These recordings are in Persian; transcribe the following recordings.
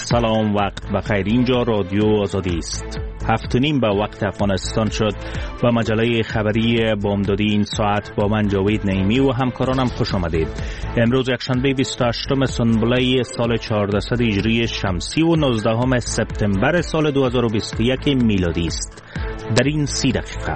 سلام، وقت بخیر. اینجا رادیو آزادی است. 7:30 به وقت افغانستان شد و مجله خبری بامدادی این ساعت با من جاوید نعیمی و همکارانم خوش آمدید. امروز یکشنبه 28 سنبله سال 1400 هجری شمسی و 19 سپتامبر سال 2021 میلادی است. در این 30 دقیقه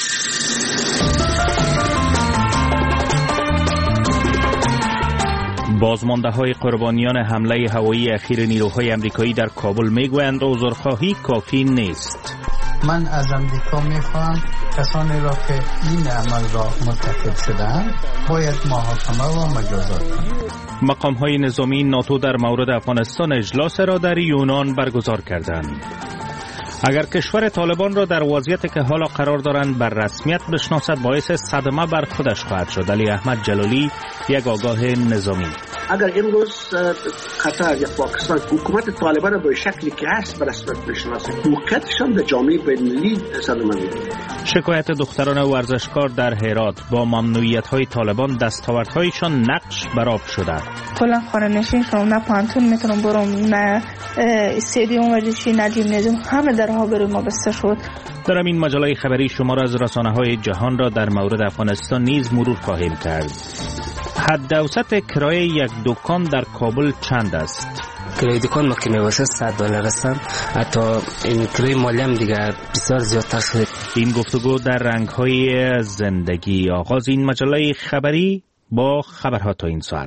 بازمانده‌های قربانیان حمله هوایی اخیر نیروهای آمریکایی در کابل میگویند عذرخواهی کافی نیست. من از آمریکا میخواهم کسانی را که این عمل را مرتکب شدند باید محاکمه و مجازات کنند. مقام‌های نظامی ناتو در مورد افغانستان اجلاس را در یونان برگزار کردند. اگر کشور طالبان را در وضعیتی که حالا قرار دارند بر رسمیت بشناسد باعث صدمه بر خودش خواهد شد. علی احمد جلالی، یک آگاه نظامی: اگر امروز قطر یا پاکستان حکومت طالبان را به شکلی که هست به رسمیت بشناسه، موقعیتشان در جامعه بین‌المللی صدمه می‌بینه. شکایت دختران ورزشکار در هرات: با ممنوعیت‌های طالبان دستاوردهایشان نقش برآب شده. کلا خانه‌نشین شدم، نه پانتون میتونم برم، نه استادیوم ورزشی، نه جیمنازیوم، همه درها برای ما بسته شد. در این مجله خبری شما را از رسانه‌های جهان را در مورد افغانستان نیز مرور خواهیم کرد. حد اوسط کرایه یک دکان در کابل چند است؟ کرایه دکان ما که میباشه $100 هستن، حتی این کرایه مالی هم دیگه بسیار زیادتر شده. این گفتگو در رنگ‌های زندگی. آغاز این مجله خبری با خبرها تا این ساعت.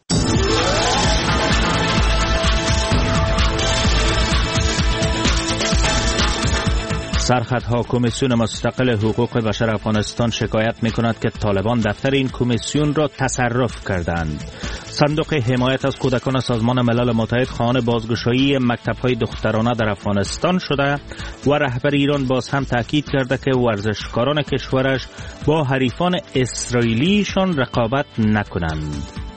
سرخطها کمیسیون مستقل حقوق بشر افغانستان شکایت می‌کند که طالبان دفتر این کمیسیون را تصرف کردند. صندوق حمایت از کودکان سازمان ملل متحد خواهان بازگشایی مکتب‌های دخترانه در افغانستان شده و رهبر ایران باز هم تاکید کرده که ورزشکاران کشورش با حریفان اسرائیلیشان رقابت نکنند.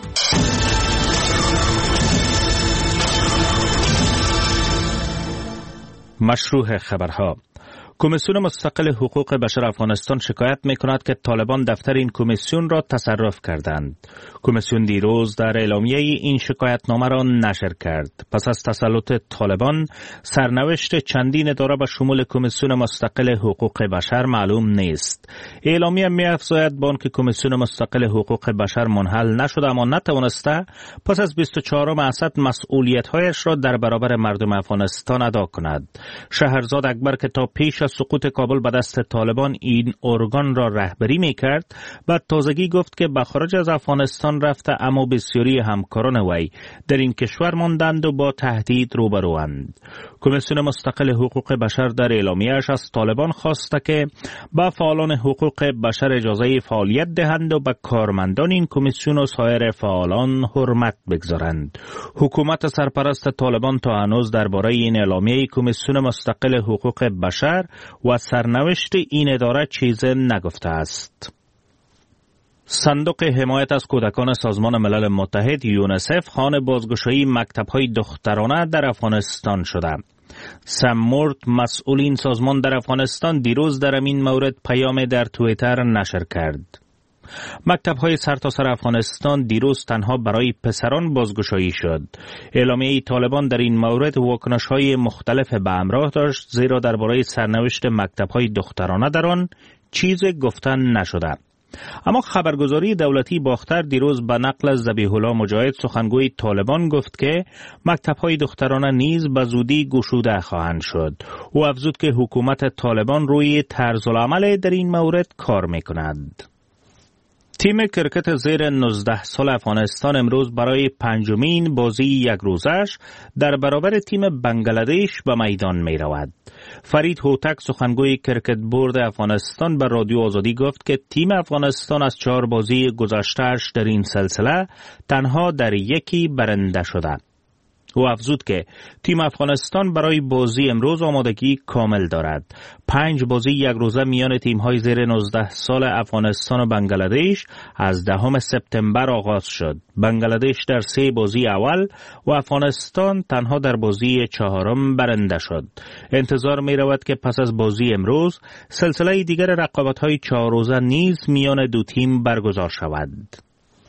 مشروع خبرها: کمیسیون مستقل حقوق بشر افغانستان شکایت می‌کند که طالبان دفتر این کمیسیون را تصرف کردند. کمیسیون دیروز در اعلامیه این شکایتنامه را نشر کرد. پس از تسلط طالبان، سرنوشت چندین اداره به شمول کمیسیون مستقل حقوق بشر معلوم نیست. اعلامیه می‌افزاید با آنکه کمیسیون مستقل حقوق بشر منحل نشده اما نتوانسته پس از 24 اسد مسئولیت‌هایش را در برابر مردم افغانستان ادا کند. شهرزاد اکبر که تا پیش از سقوط کابل به دست طالبان این ارگان را رهبری می‌کرد، بعد تازگی گفت که به خارج از افغانستان رفته اما بسیاری همکاران وی در این کشور ماندند و با تهدید روبروند. کمیسیون مستقل حقوق بشر در اعلامیه‌اش از طالبان خواسته که به فعالان حقوق بشر اجازه فعالیت دهند و به کارمندان این کمیسیون و سایر فعالان حرمت بگذارند. حکومت سرپرست طالبان تا هنوز درباره این اعلامیه کمیسیون مستقل حقوق بشر و سرنوشت این اداره چیز نگفته است. صندوق حمایت از کودکان سازمان ملل متحد یونیسف خواهان بازگشایی مکتب‌های دخترانه در افغانستان شده. سم مورد، مسئول این سازمان در افغانستان، دیروز در این مورد پیام در توییتر نشر کرد. مکتب‌های سرتاسر افغانستان دیروز تنها برای پسران بازگشایی شد. اعلامیه طالبان در این مورد واکنش‌های مختلف به همراه داشت، زیرا درباره سرنوشت مکتب‌های دخترانه در آن چیز گفتن نشده. اما خبرگزاری دولتی باختر دیروز به نقل از ذبیح الله مجاهد، سخنگوی طالبان، گفت که مکتب‌های دخترانه نیز به زودی گشوده خواهند شد. او افزود که حکومت طالبان روی طرز العمل در این مورد کار می‌کند. تیم کرکت زیر 19 سال افغانستان امروز برای پنجمین بازی یک روزش در برابر تیم بنگلادش به میدان می رود. فرید هوتک، سخنگوی کرکت بورد افغانستان، به رادیو آزادی گفت که تیم افغانستان از 4 بازی گذشته‌اش در این سلسله تنها در یکی برنده شده. او افزود که تیم افغانستان برای بازی امروز آمادگی کامل دارد. 5 بازی یک روزه میان تیم‌های زیر 19 سال افغانستان و بنگلادش از 10 سپتامبر آغاز شد. بنگلادش در 3 بازی اول و افغانستان تنها در بازی 4 برنده شد. انتظار می رود که پس از بازی امروز سلسله دیگر رقابت‌های 4 روزه نیز میان دو تیم برگزار شود.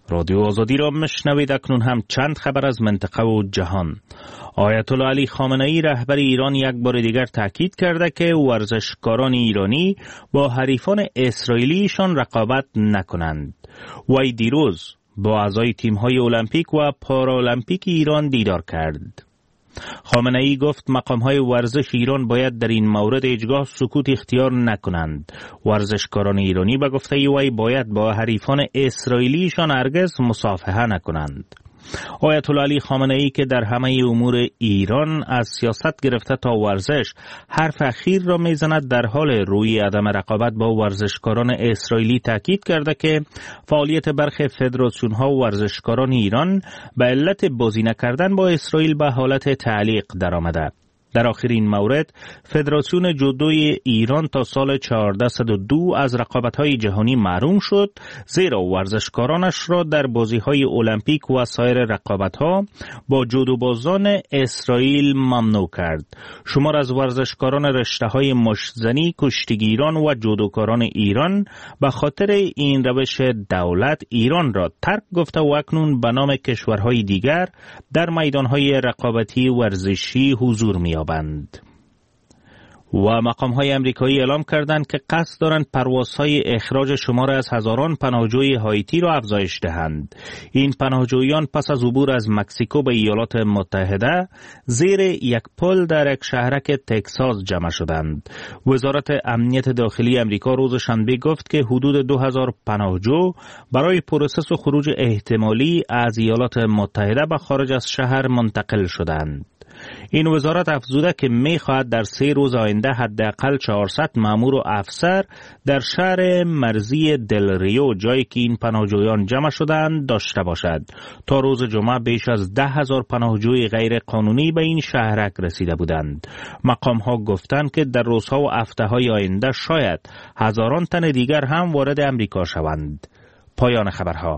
رادیو آزادی را مشنوید. اکنون هم چند خبر از منطقه و جهان. آیت الله علی خامنه ای رهبر ایران یک بار دیگر تاکید کرده که ورزشکاران ایرانی با حریفان اسرائیلیشان رقابت نکنند. وی دیروز با اعضای تیم‌های المپیک و پارالمپیک ایران دیدار کرد. خامنه ای گفت مقام‌های ورزش ایران باید در این مورد هیچگاه سکوت اختیار نکنند. ورزشکاران ایرانی به گفته وی باید با حریفان اسرائیلیشان هرگز مصافحه نکنند. آیت الله علی خامنه ای که در همه امور ایران از سیاست گرفته تا ورزش حرف اخیر را میزند، در حال روی عدم رقابت با ورزشکاران اسرائیلی تاکید کرده که فعالیت برخی فدراسیون ها و ورزشکاران ایران به علت بازی نکردن با اسرائیل به حالت تعلیق درآمده. در آخرین مورد فدراسیون جودوی ایران تا سال 1402 از رقابت‌های جهانی محروم شد، زیرا ورزشکارانش را در بازی‌های المپیک و سایر رقابت‌ها با جودوبازان اسرائیل ممنوع کرد. شمار از ورزشکاران رشته‌های مشت‌زنی، کشتیگیران و جودوکاران ایران به خاطر این روش دولت ایران را ترک گفته و اکنون به نام کشورهای دیگر در میدان‌های رقابتی ورزشی حضور می‌یابند. و مقام‌های امریکایی اعلام کردند که قصد دارند پروازهای اخراج شمار از هزاران پناهجوی هایتی را افزایش دهند. این پناهجویان پس از عبور از مکزیکو به ایالات متحده زیر یک پل در یک شهرک تگزاس جمع شدند. وزارت امنیت داخلی امریکا روز شنبه گفت که حدود 2000 پناهجو برای پروسس و خروج احتمالی از ایالات متحده به خارج از شهر منتقل شدند. این وزارت افزوده که می‌خواهد در 3 روز آینده حداقل 400 مأمور و افسر در شهر مرزی دل ریو، جایی که این پناهجویان جمع شدند، داشته باشد. تا روز جمعه بیش از 10,000 پناهجوی غیر قانونی به این شهرک رسیده بودند. مقام‌ها گفتند که در روزها و هفته‌های آینده شاید هزاران تن دیگر هم وارد امریکا شوند. پایان خبرها.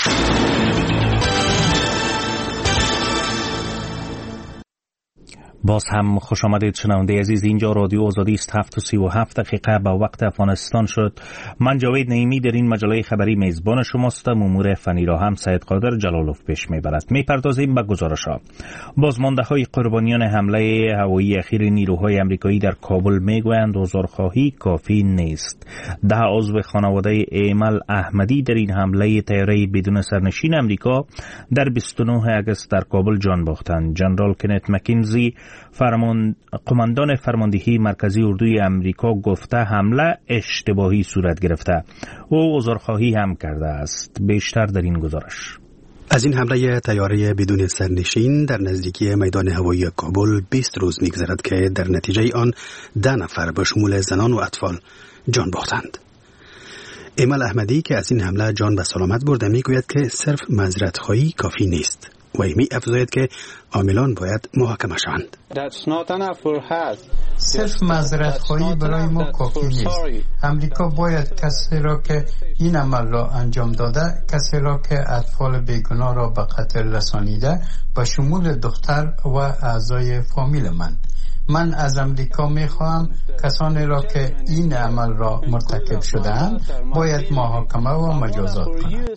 باز هم خوش آمدید شنونده عزیز. اینجا رادیو آزادی است. 7:37 به وقت افغانستان شد. من جاوید نعیمی در این مجله خبری میزبان شماستم. امور فنی را هم سید قادر جلالوف پیش میبرد. میپردازیم به گزارش‌ها. بازمانده های قربانیان حمله هوایی اخیر نیروهای امریکایی در کابل میگویند عذرخواهی کافی نیست. 10 عضو خانواده ایمل احمدی در این حمله طیاره بدون سرنشین امریکا در 29 اگست در کابل جان باختند. جنرال کنت مکینزی قماندان فرماندهی مرکزی اردوی امریکا گفته حمله اشتباهی صورت گرفته. او عذرخواهی هم کرده است. بیشتر در این گزارش. از این حمله طیاره بدون سرنشین در نزدیکی میدان هوایی کابل 20 روز می‌گذرد که در نتیجه آن 10 نفر به شمول زنان و اطفال جان باختند. ایمل احمدی که از این حمله جان به سلامت برده میگوید که صرف معذرت‌خواهی کافی نیست. و می افزاید که عاملان باید محاکمه شوند. صرف معذرت‌خواهی برای ما کافی نیست. امریکا باید کسی را که این عمل را انجام داده، کسی را که اطفال بیگناه را به قتل رسانیده، به شمول دختر و اعضای فامیل من از امریکا میخواهم کسانی را که این عمل را مرتکب شدند باید محاکمه و مجازات کنند.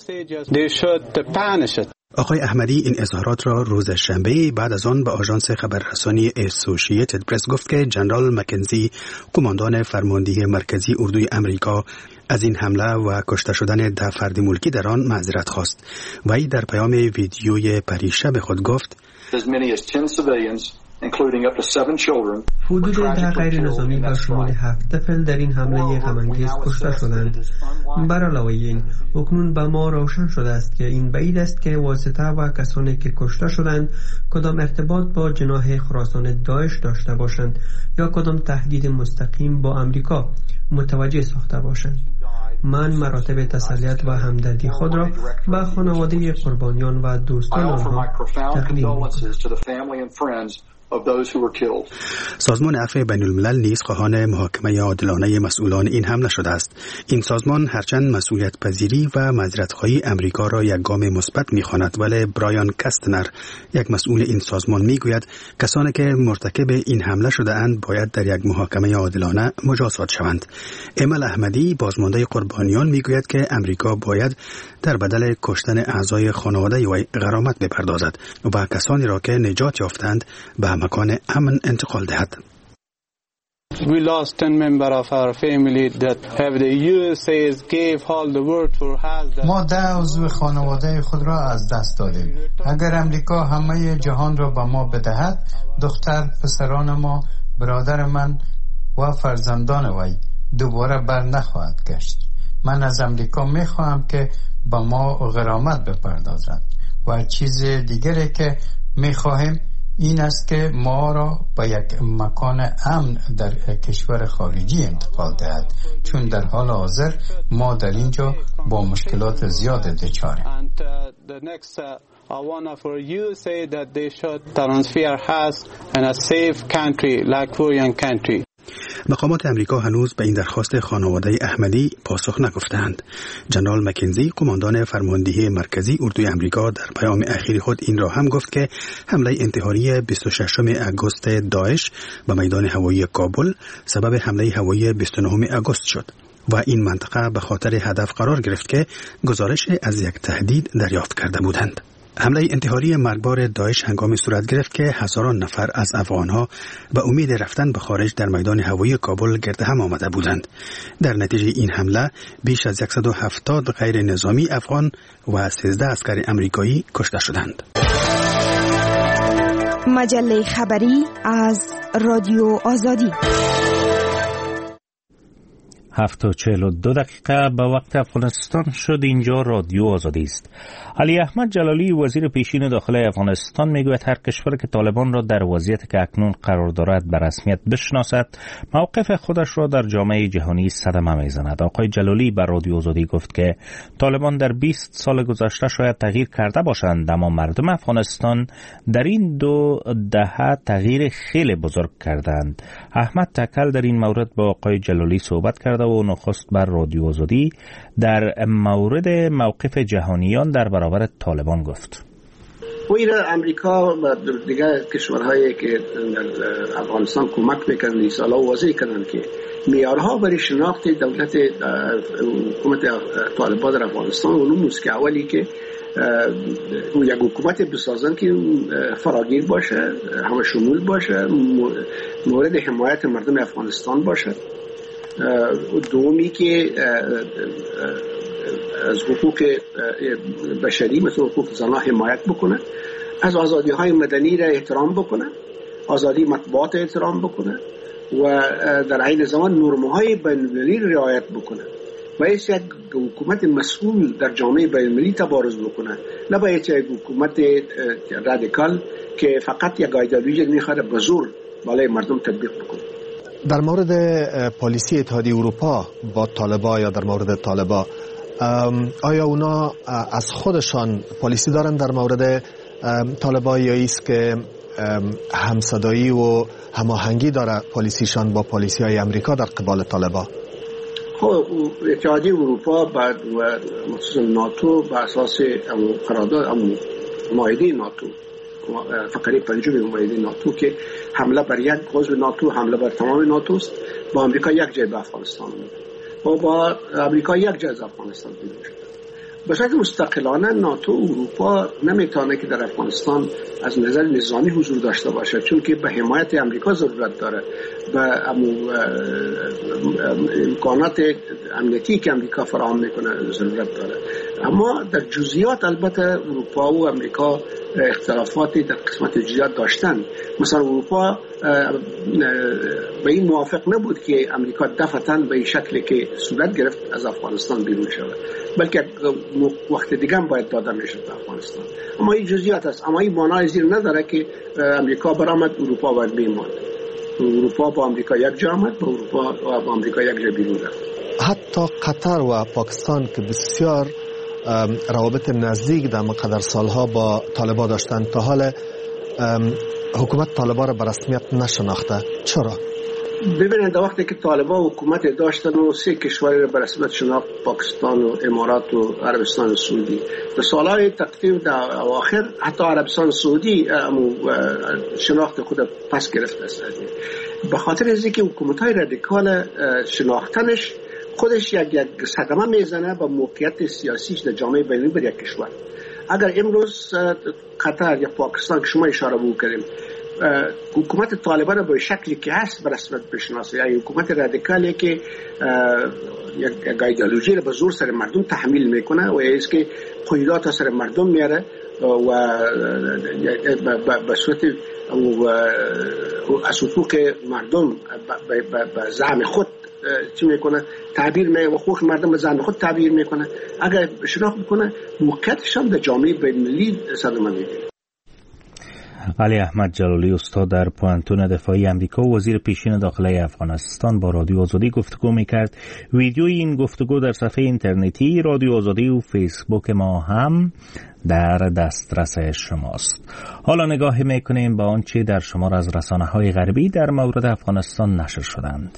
آقای احمدی این اظهارات را روز شنبه بعد از آن به آژانس خبررسانی اسوسییتد پرس گفت که جنرال مکنزی قماندان فرماندهی مرکزی اردوی امریکا از این حمله و کشته شدن 10 فرد ملکی در آن معذرت خواست. وی در پیام ویدیوی پریشب خود گفت حدود 10 غیر نظامی و شمول 7 طفل در این حمله غم‌انگیز کشته شدند. بر علاوه این اکنون به ما روشن شده است که این بعید است که واسطه و کسانی که کشته شدند کدام ارتباط با جناح خراسان داعش داشته باشند یا کدام تهدید مستقیم با امریکا متوجه ساخته باشند. من مراتب تسلیت و همدردی خود را به خانواده قربانیان و دوستان آنها تقدیم می‌کنم. سازمان عفو بین الملل نیز خواهان محاکمه عادلانه مسئولان این حمله شده است. این سازمان هرچند مسئولیت پذیری و معذرت‌خواهی امریکا را یک گام مثبت می‌خواند، ولی برایان کستنر، یک مسئول این سازمان، میگوید کسانی که مرتکب این حمله شده اند باید در یک محاکمه عادلانه مجازات شوند. امل احمدی، بازمانده قربانیان، میگوید که امریکا باید در بدل کشتن اعضای خانواده وی غرامت بپردازد و کسانی را که نجات یافتند به مکان امن انتقال دهد. We lost 10 members of our family that have the USA's gave all the word for has. ما 10 عضو خانواده خود را از دست دادیم. اگر امریکا همه جهان را به ما بدهد، دختر، پسران ما، برادر من و فرزندان وی دوباره بر نخواهد گشت. من از امریکا میخواهم که به ما غرامت بپردازد و چیز دیگری که میخواهیم این است که ما را به یک مکان امن در کشور خارجی انتقال دهد، چون در حال حاضر ما در اینجا با مشکلات زیاد دچاریم. مقامات امریکا هنوز به این درخواست خانواده احمدی پاسخ نگفتند. جنرال مکنزی، قماندان فرماندهی مرکزی اردوی امریکا، در پیام اخیر خود این را هم گفت که حمله انتحاری 26 اگست داعش به میدان هوایی کابل سبب حمله هوایی 29 اگست شد و این منطقه به خاطر هدف قرار گرفت که گزارش از یک تهدید دریافت کرده بودند. حمله انتحاری مرگبار داعش هنگامی صورت گرفت که هزاران نفر از افغانها به امید رفتن به خارج در میدان هوایی کابل گرد هم آمده بودند. در نتیجه این حمله بیش از 170 غیر نظامی افغان و 13 عسکر امریکایی کشته شدند. مجله خبری از رادیو آزادی. 7:42 به وقت افغانستان شد. اینجا رادیو آزادی است. علی احمد جلالی، وزیر پیشین داخلی افغانستان، میگوید هر کشور که طالبان را در وضعیتی که اکنون قرار دارد به رسمیت بشناسد، موقف خودش را در جامعه جهانی صدمه میزند. آقای جلالی به رادیو آزادی گفت که طالبان در 20 سال گذشته شاید تغییر کرده باشند، اما مردم افغانستان در این 2 دهه تغییر خیلی بزرگ کردند. احمد تکل در این مورد با آقای جلالی صحبت کرده و نخست بر رادیو آزادی در مورد موقف جهانیان در برابر طالبان گفت. و امریکا و دیگر کشورهایی که در افغانستان کمک میکنند این سالا واضح کردند که معیارها برای شناخت دولت حکومت طالبان در افغانستان اونم است که اولی که یک حکومت بسازن که فراگیر باشه، همه شمول باشه، مورد حمایت مردم افغانستان باشه. دومی که از حقوق بشری مثل حقوق زنان حمایت بکنه، از آزادی های مدنی را احترام بکنه، آزادی مطبوعات احترام بکنه و در عین زمان نرم های بین المللی رعایت بکنه. باید یک حکومت مسئول در جامعه بین المللی تبارز بکنه، نه باید یک حکومت رادیکال که فقط یک ایدئولوژی میخواد به زور بالای مردم تطبیق بکنه. در مورد پالیسی اتحادیه اروپا با طالبا یا در مورد طالبا، آیا اونا از خودشان پالیسی دارن در مورد طالبا یا ایست که همصدایی و هماهنگی داره پالیسیشان با پالیسی های امریکا در قبال طالبا؟ خب اتحادیه اروپا و مخصوصا ناتو بر اساس قرارداد معاهده ناتو، فقره 5 معاهده ناتو که حمله بر یک عضو ناتو حمله بر تمام ناتو است، با امریکا یک جای به افغانستان و با امریکا یک جای از افغانستان بیرون شد. به صورت مستقلانه ناتو اروپا نمیتونه که در افغانستان از نظر نظامی حضور داشته باشه، چون که به حمایت امریکا ضرورت داره، به امکانات امنیتی که امریکا فراهم میکنه ضرورت داره. اما در جزئیات البته اروپا و امریکا اختلافاتی در قسمت جزئیات داشتن. مثلا اروپا به این موافق نبود که امریکا دفعتاً به این شکلی که صورت گرفت از افغانستان بیرون شود، بلکه وقت دیگه هم باید داده میشد به افغانستان. اما این جزئیات است، اما این معنای زیر نداره که امریکا برآمد اروپا باید بماند. اروپا با امریکا یک جا آمد، با اروپا و با امریکا یک جا بیرون رفت. حتی قطر و پاکستان که بسیار روابط نزدیک در مقدر سالها با طالبان داشتند، تا حال حکومت طالبان را به رسمیت نشناخته. چرا؟ ببینید وقتی که طالبان حکومت داشتن و 3 کشوری را به رسمیت شناخت، پاکستان و امارات و عربستان سعودی. در سالهای تقریبا در اواخر حتی عربستان سعودی شناخت خود پس گرفته است. به خاطر از اینکه حکومت‌های رادیکال شناختنش خودش یک صدمه میزنه با موقعیت سیاسیش در جامعه بین‌المللی یک کشور. اگر امروز قطر یا پاکستان که شما اشاره بکنیم حکومت طالبان را به شکلی که هست به رسمیت بشناسه، یعنی حکومت رادیکالی که یک ایدئولوژی را به زور سر مردم تحمیل میکنه و از که قیودات سر مردم میاره و به صورت از حقوق مردم به زعم خود چی میکنه تعبیر می و حقوق مردم به زعم خود تعبیر میکنه. اگر شناخت میکنه موقعیتش هم در جامعه بین‌المللی صدمه میگیره. علی احمد جلالی استاد در پوانتون دفاعی امریکا و وزیر پیشین داخلی افغانستان با رادیو آزادی گفتگو میکرد. ویدیوی این گفتگو در صفحه اینترنتی رادیو آزادی و فیسبوک ما هم در دسترس شماست. حالا نگاه میکنیم با آنچه در شمار از رسانه‌های غربی در مورد افغانستان نشر شدند.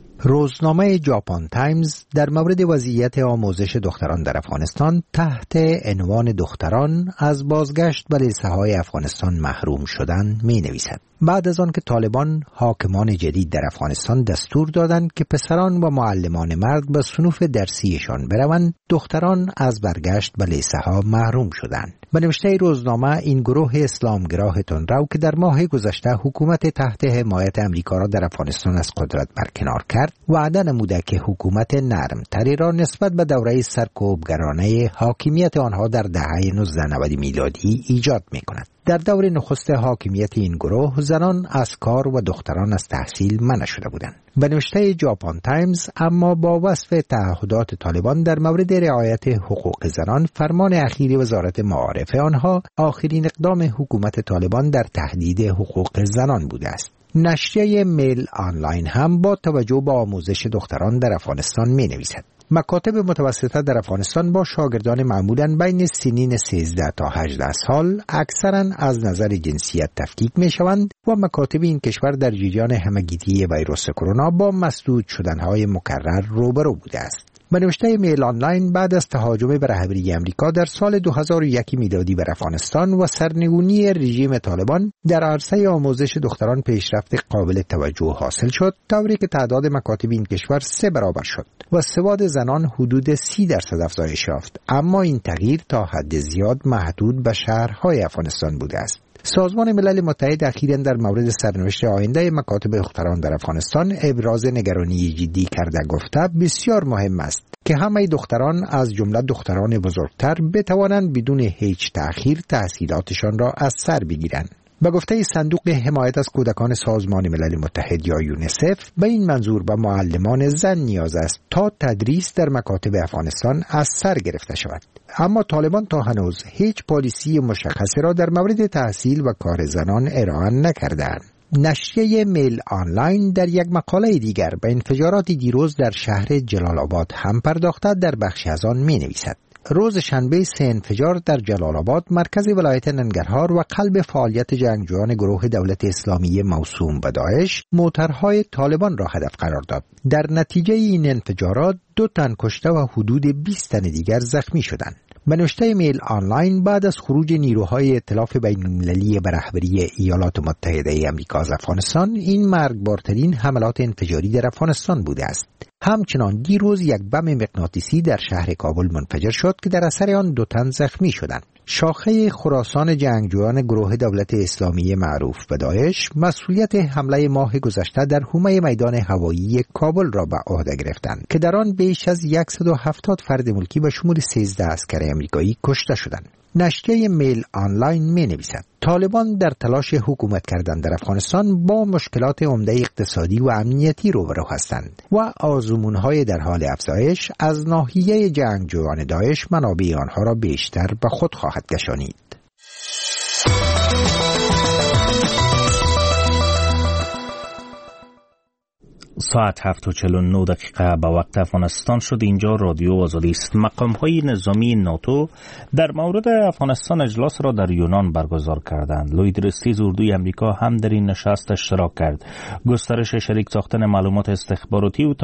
روزنامه ژاپن تایمز در مورد وضعیت آموزش دختران در افغانستان تحت عنوان دختران از بازگشت به لیسه‌های افغانستان محروم شدن می نویسد. بعد از آن که طالبان حاکمان جدید در افغانستان دستور دادند که پسران و معلمان مرد به صنوف درسیشان بروند، دختران از برگشت به لیسه‌ها محروم شدند. به نوشته روزنامه این گروه اسلامگراه تندرو که در ماه گذشته حکومت تحت حمایت امریکا را در افغانستان از قدرت برکنار کرد، وعده نموده که حکومت نرم‌تری را نسبت به دوره سرکوبگرانه حاکمیت آنها در دهه 1990 میلادی ایجاد می‌کند. در دور نخست حاکمیت این گروه زنان از کار و دختران از تحصیل منع شده بودند. به نوشته ژاپن تایمز اما با وصف تعهدات طالبان در مورد رعایت حقوق زنان، فرمان اخیر وزارت معارف آنها آخرین اقدام حکومت طالبان در تهدید حقوق زنان بوده است. نشریه میل آنلاین هم با توجه به آموزش دختران در افغانستان می نویسد. مکاتب متوسطه در افغانستان با شاگردان معمولاً بین سنین 13 تا 18 سال اکثراً از نظر جنسیت تفکیک می شوند و مکاتب این کشور در جریان همگیری ویروس کرونا با مسدود شدنهای مکرر روبرو بوده است. به نوشته میل آنلاین بعد از تهاجم بر رهبری امریکا در سال 2001 میلادی بر افغانستان و سرنگونی رژیم طالبان در عرصه آموزش دختران پیشرفت قابل توجه حاصل شد، طوری که تعداد مکاتب این کشور 3 برابر شد و سواد زنان حدود 30% افزایش یافت. اما این تغییر تا حد زیاد محدود به شهرهای افغانستان بوده است. سازمان ملل متحد اخیراً در مورد سرنوشت آینده مکاتب دختران در افغانستان ابراز نگرانی جدی کرده گفته بسیار مهم است که همه دختران از جمله دختران بزرگتر بتوانند بدون هیچ تأخیر تحصیلاتشان را از سر بگیرند. به گفته صندوق حمایت از کودکان سازمان ملل متحد یا یونیسف، به این منظور به معلمان زن نیاز است تا تدریس در مکاتب افغانستان از سر گرفته شود. اما طالبان تا هنوز هیچ پالیسی مشخصی را در مورد تحصیل و کار زنان ارائه نکردند. نشریه میل آنلاین در یک مقاله دیگر به انفجارات دیروز در شهر جلال آباد هم پرداخته در بخشی از آن می نویسد. روز شنبه 3 انفجار در جلال آباد مرکز ولایت ننگرهار و قلب فعالیت جنگجویان گروه دولت اسلامی موسوم به داعش موترهای طالبان را هدف قرار داد. در نتیجه این انفجارات 2 تن کشته و حدود 20 تن دیگر زخمی شدند. به نوشته میل آنلاین بعد از خروج نیروهای ائتلاف بین‌المللی به رهبری ایالات متحده آمریکا از افغانستان، این مرگبارترین حملات انفجاری در افغانستان بوده است. همچنان دیروز یک بم مغناطیسی در شهر کابل منفجر شد که در اثر آن 2 تن زخمی شدند. شاخه خراسان جنگجویان گروه دولت اسلامی معروف به داعش مسئولیت حمله ماه گذشته در حومه میدان هوایی کابل را به عهده گرفتند که در آن بیش از 170 فرد ملکی به شمول 13 عسکر آمریکایی کشته شدند. نشریه میل آنلاین می نویسد طالبان در تلاش حکومت کردن در افغانستان با مشکلات عمده اقتصادی و امنیتی روبرو هستند و آزمون‌های در حال افزایش از ناحیه جنگجویان داعش منابع آنها را بیشتر به خود خواهد کشانید. ساعت 7:49 به وقت افغانستان شد. اینجا رادیو آزادی است. مقام‌های نظامی ناتو در مورد افغانستان اجلاس را در یونان برگزار کردند. لوید رستیز اردوی امریکا هم در این نشست اشتراک کرد. گسترش شریک ساختن معلومات استخباراتی و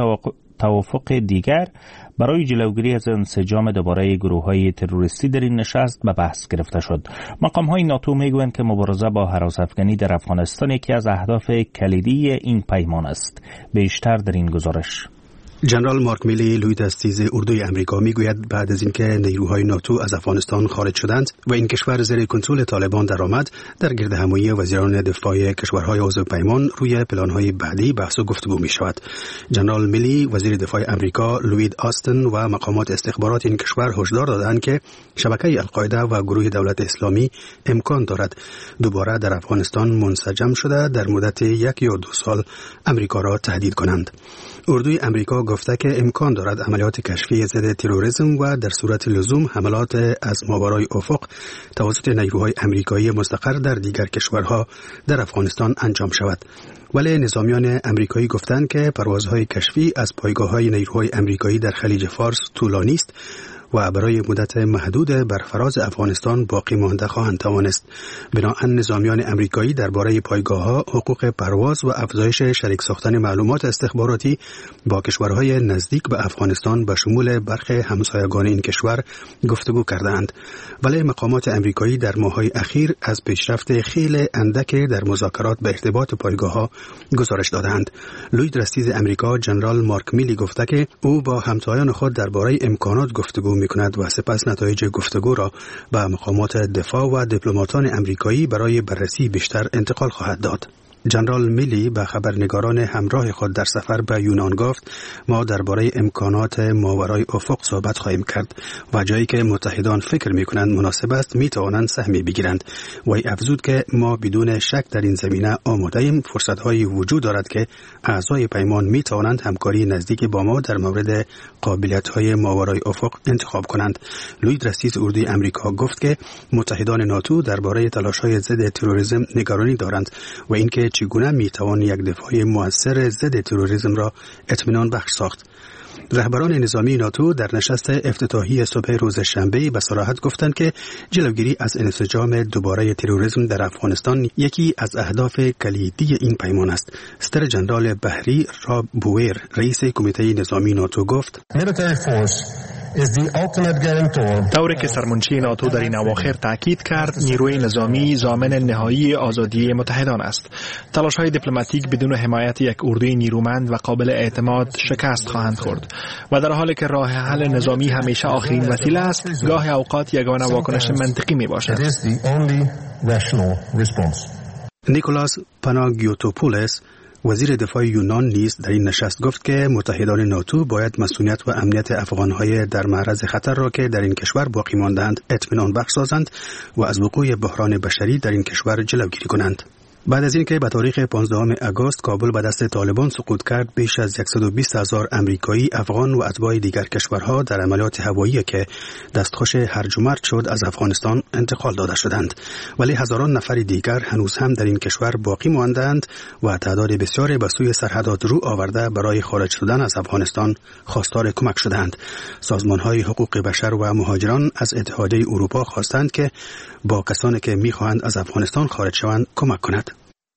توافق دیگر برای جلوگیری از انسجام دوباره گروه‌های تروریستی در این نشست به بحث گرفته شد. مقام‌های ناتو میگویند که مبارزه با هراس افغانی در افغانستان یکی از اهداف کلیدی این پیمان است. بیشتر در این گزارش. جنرال مارک میلی لوید استیز اردوی امریکا میگوید بعد از اینکه نیروهای ناتو از افغانستان خارج شدند و این کشور زیر کنترل طالبان درآمد، در گردهمایی وزیران دفاع کشورهای عضو پیمان روی پلان‌های بعدی بحث و گفتگو می‌شود. جنرال میلی وزیر دفاع امریکا، لوید آستن و مقامات استخبارات این کشور هشدار دادند که شبکه القاعده و گروه دولت اسلامی امکان دارد دوباره در افغانستان منسجم شده در مدت 1 یا 2 سال امریکا را تهدید کنند. اردوی امریکا گفته که امکان دارد عملیات کشفی ضد تروریسم و در صورت لزوم حملات از ماورای افق توسط نیروهای امریکایی مستقر در دیگر کشورها در افغانستان انجام شود. ولی نظامیان امریکایی گفتند که پروازهای کشفی از پایگاه‌های نیروهای امریکایی در خلیج فارس طولانی است و برای مدت محدود بر فراز افغانستان باقی مانده خواهند توانست. بنابراین نظامیان امریکایی درباره پایگاه‌ها، حقوق پرواز و افزایش شریک ساختن معلومات استخباراتی با کشورهای نزدیک به افغانستان به شمول برخی همسایگان این کشور گفتگو کردند. ولی مقامات امریکایی در ماه‌های اخیر از پیشرفت خیلی اندک در مذاکرات به ارتباط پایگاه‌ها گزارش دادند. لوید رستیز امریکا جنرال مارک میلی گفته که او با همتایان خود درباره امکانات گفتگو می‌کند و سپس نتایج گفتگو را به مقامات دفاع و دیپلماتان امریکایی برای بررسی بیشتر انتقال خواهد داد. جنرال میلی به خبرنگاران همراه خود در سفر به یونان گفت ما درباره امکانات ماورای افق صحبت خواهیم کرد و جایی که متحدان فکر می‌کنند مناسب است می‌توانند سهمی بگیرند. و افزود که ما بدون شک در این زمینه آماده‌ایم. فرصت‌هایی وجود دارد که اعضای پیمان می‌توانند همکاری نزدیک با ما در مورد قابلیت‌های ماورای افق انتخاب کنند. لوید رستیز اردوی امریکا گفت که متحدان ناتو درباره تلاش‌های ضد تروریسم نگرانی دارند و اینکه چگونه میتوان یک دفاع مؤثر ضد تروریسم را اطمینان بخش ساخت. رهبران نظامی ناتو در نشست افتتاحی صبح روز شنبه به صراحت گفتند که جلوگیری از انسجام دوباره تروریسم در افغانستان یکی از اهداف کلیدی این پیمان است. ستر جنرال بحری راب بویر رئیس کمیته نظامی ناتو گفت طوری که سرمنشی ناتو در این اواخر تاکید کرد، نیروی نظامی ضامن نهایی آزادی متحدان است. تلاش‌های دیپلماتیک بدون حمایت یک اردوی نیرومند و قابل اعتماد شکست خواهند خورد و در حالی که راه حل نظامی همیشه آخرین وسیله است، گاه اوقات یگانه واکنش منطقی میباشد. نیکولاس پاناگیوتوپولس وزیر دفاع یونان نیز در این نشست گفت که متحدان ناتو باید مسئولیت و امنیت افغان‌های در معرض خطر را که در این کشور باقی مانده‌اند اطمینان بخش سازند و از وقوع بحران بشری در این کشور جلوگیری کنند. بعد از اینکه به تاریخ 15 آگوست کابل به دست طالبان سقوط کرد، بیش از 120,000 امریکایی، افغان و اتباع دیگر کشورها در عملیات هوایی که دستخوش هرج و مرج شد از افغانستان انتقال داده شدند. ولی هزاران نفر دیگر هنوز هم در این کشور باقی ماندند و تعداد بسیاری به سوی سرحدات رو آورده برای خارج شدن از افغانستان خواستار کمک شدند. سازمان‌های حقوق بشر و مهاجران از اتحادیه اروپا خواستند که با کسانی که می‌خواهند از افغانستان خارج شوند کمک کند.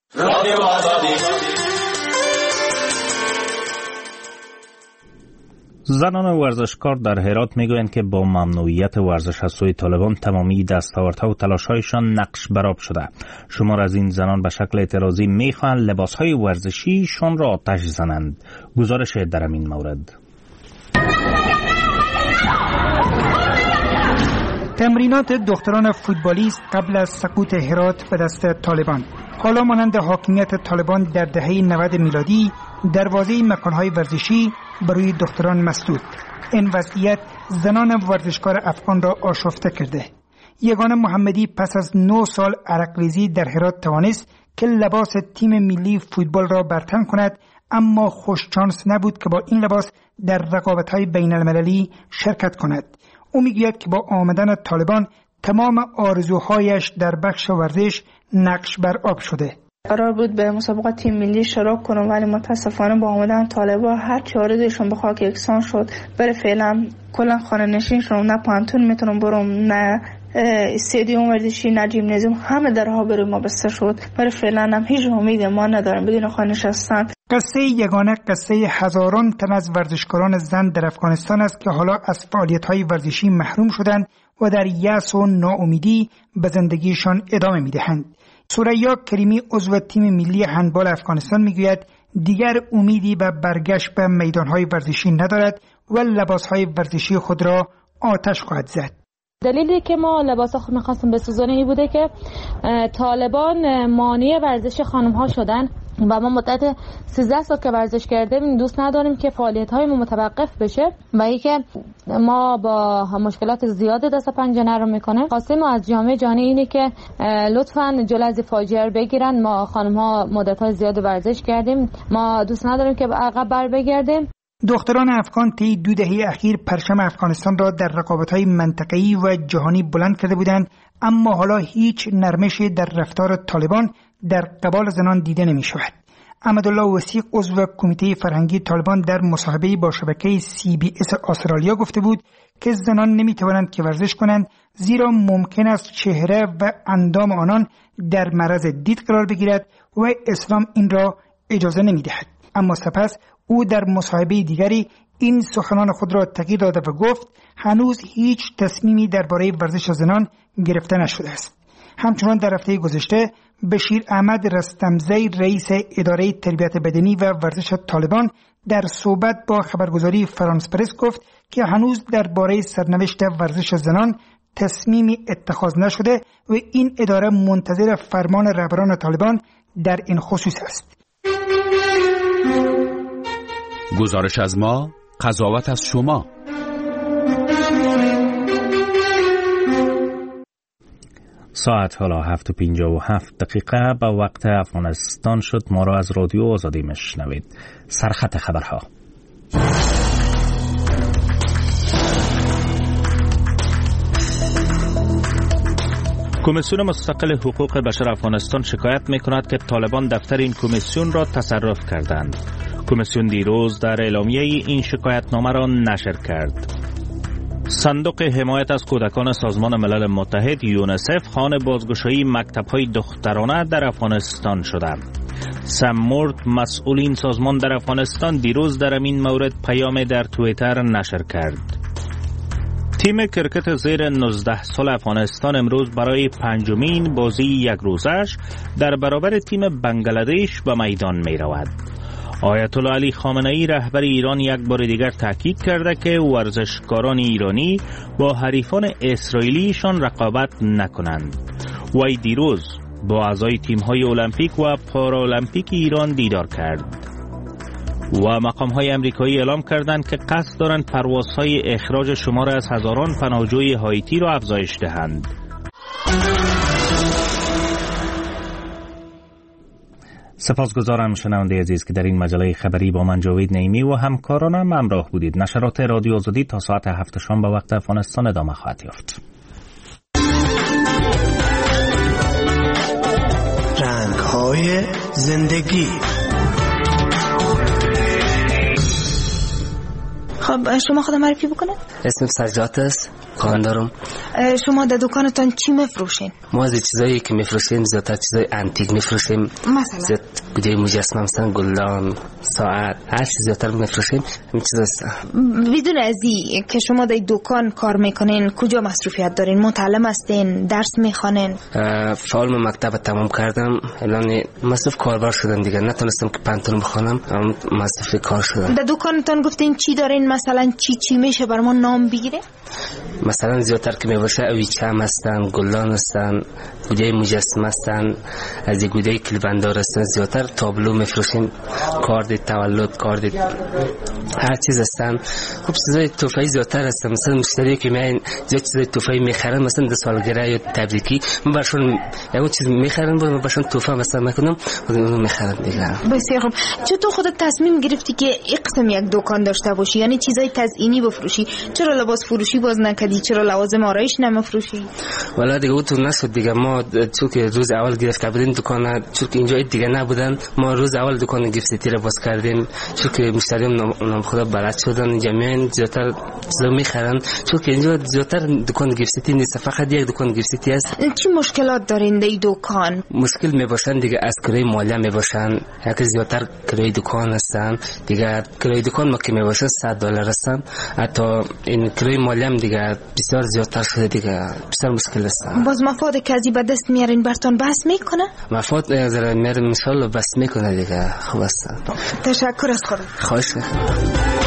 زنان ورزشکار در هرات میگویند که با ممنوعیت ورزش از سوی طالبان تمامی دستاوردها و تلاش‌هایشان نقش برآب شده. شمار از این زنان به شکل اعتراضی میخواهند لباس‌های ورزشیشان را آتش زنند. گزارش در این مورد. تمرینات دختران فوتبالیست قبل از سقوط هرات به دست طالبان. حالا مانند حاکمیت طالبان در دهه 90 میلادی دروازه مکانهای ورزشی برای دختران مسدود. این وضعیت زنان ورزشکار افغان را آشفته کرده. یگانه محمدی پس از 9 سال عرقریزی در هرات توانست که لباس تیم ملی فوتبال را برتن کند، اما خوششانس نبود که با این لباس در رقابت‌های بین‌المللی شرکت کند. او میگوید که با آمدن طالبان تمام آرزوهایش در بخش ورزش نقش بر آب شده. قرار بود به مسابقات تیم ملی شرکت کنم ولی متاسفانه با آمدن طالبا هر چی آرزوشون به خاک یکسان شد. برای فعلا کلا خانه نشین شدم، نه پانتون میتونم برم، نه استادیوم ورزشی، نه جیمنازیوم، همه درها برای ما بسته شد. برای فعلا هم هیچ امیدی ما ندارم بدون خانه نشستن. قصه یگانه قصه هزاران تن از ورزشکاران زن در افغانستان است که حالا از فعالیت‌های ورزشی محروم شدند و در یأس و ناامیدی به زندگیشان ادامه می‌دهند. ثریا کریمی عضو تیم ملی هندبال افغانستان میگوید دیگر امیدی به برگشت به میدان‌های ورزشی ندارد و لباس‌های ورزشی خود را آتش خواهد زد. دلیلی که ما لباس خود می‌خواستیم بسوزانیم این بوده که طالبان مانع ورزش خانم‌ها شدن و ما مدت 13 سال که ورزش کردیم دوست نداریم که فعالیت‌های ما متوقف بشه و اینکه ما با مشکلات زیاد دست پنجه نرم میکنه. خواستیم از جامعه جهانی اینه که لطفاً جلوی از فاجعه بگیرن. ما خانم‌ها مدت‌های زیاد ورزش کردیم، ما دوست نداریم که عقب بر بگردیم. دختران افغان طی 2 دهه اخیر پرچم افغانستان را در رقابت‌های منطقه‌ای و جهانی بلند کرده بودند، اما حالا هیچ نرمشی در رفتار طالبان در قبال زنان دیده نمی‌شود. احمدالله وثیق عضو کمیته فرهنگی طالبان در مصاحبه‌ای با شبکه CBS استرالیا گفته بود که زنان نمی‌توانند که ورزش کنند زیرا ممکن است چهره و اندام آنان در معرض دید قرار بگیرد و اسلام این را اجازه نمی‌دهد. اما سپس او در مصاحبه دیگری این سخنان خود را تغییر داده و گفت هنوز هیچ تصمیمی درباره ورزش زنان گرفته نشده است. همچنان در هفته گذشته بشیر احمد رستمزی رئیس اداره تربیت بدنی و ورزش طالبان در صحبت با خبرگزاری فرانس پرس گفت که هنوز درباره سرنوشت ورزش زنان تصمیمی اتخاذ نشده و این اداره منتظر فرمان رهبران طالبان در این خصوص است. گزارش از ما، قضاوت از شما. ساعت حالا 7:57 به وقت افغانستان شد. ما را از رادیو آزادی میشنوید. سرخط خبرها. کمیسیون مستقل حقوق بشر افغانستان شکایت می‌کند که طالبان دفتر این کمیسیون را تصرف کردند. کمیسیون دیروز در اعلامیه این شکایتنامه را نشر کرد. صندوق حمایت از کودکان سازمان ملل متحد یونیسف خوان بازگشایی مکتب‌های دخترانه در افغانستان شده. سم مورد مسئول این سازمان در افغانستان دیروز در این مورد پیام در توییتر نشر کرد. تیم کرکت زیر 19 سال افغانستان امروز برای 5مین بازی یک روزش در برابر تیم بنگلادش به میدان می رود. آیت الله علی خامنه ای رهبر ایران یک بار دیگر تاکید کرده که ورزشکاران ایرانی با حریفان اسرائیلیشان رقابت نکنند. وی دیروز با اعضای تیم‌های المپیک و پارالمپیک ایران دیدار کرد و مقام‌های امریکایی اعلام کردند که قصد دارند پروازهای اخراج شمار از هزاران پناهجوی هایتی را افزایش دهند. سپاسگزارم شنونده عزیز که در این مجله خبری با من جاوید نعیمی و همکارانم همراه بودید. نشرات رادیو آزادی تا ساعت 7 شام به وقت افغانستان ادامه خواهد یافت. رنگ‌های زندگی. خب شما خودم معرفی بکنید؟ اسمم سجاد است، کاندارم. شما در دکانتان چی میفروشین؟ ما از چیزایی که میفروشیم زیادتر چیزای انتیک میفروشیم. مثلا زیاد بوده مجسمه مثلا گلدان، ساعت، هر چیز زیادتر میفروشیم. همین چیزا است. بدون از این که شما در دکان کار میکنین کجا مصروفیت دارین؟ متعلم هستین؟ درس میخوانین؟ فعال مکتب تمام کردم. الان مصروف کاربر شدم دیگه. نتونستم که پنتون بخونم. مصروف کار شدم. در دکانتان گفتین چی دارین؟ مثلا چی میشه برام نام بگیره؟ مثلا زیادتر که میباشه اویچم هستن، گلدان هستن، گوده مجسمه هستن، از گوده کلبندار هستن. زیادتر تابلو میفروشیم، کارد تولد، کارد هر چیز هستن. خب چیزای تحفه‌ای زیادتر هستن. مثلا مشتری که میان زیاد چیزای تحفه‌ای میخرن، مثلا در سالگرد یا تبریکی من براشون یه چیز میخرم، براشون تحفه مثلا میکنم، اونو میخرم دیگه. بسیار خوب. چطور خودت تصمیم گرفتی که این قسم یک دکان داشته باشی؟ یعنی چیزای تزئینی بفروشی؟ چرا لباس فروشی باز نکردی؟ چرا لوازم آرایش چرایش نمیفروشی؟ والا دیگه اون تو نشد دیگه. ما چون که روز اول گرفته بودیم دکان، چون که اینجا دیگه نبودن، ما روز اول دکان گیفت سیتی رو باز کردیم. چون که مشتریام نام خدا بلد شدن، جمعاً زیادتر چیزا میخرن. چون که اینجا زیادتر دکان گیفت سیتی نیست، فقط یک دکان گیفت سیتی است. چی مشکلات دارین در دکان؟ مشکل میباشن دیگه از کرایه مالیه میباشن، یکی زیادتر کرایه دکان هستن دیگه. کرایه دکان ما که میباشه $100 هستن، حتی این کرایه مالیه هم دیگه بسیار زیادتر شده دیگه، بسیار مشکل است. باز مفاد که ازی به دست میارین برتون بس میکنه؟ مفاد زره میارین ان شاء الله بس میکنه دیگه. خوب است. تشکر از خودت. خواهش میکنم.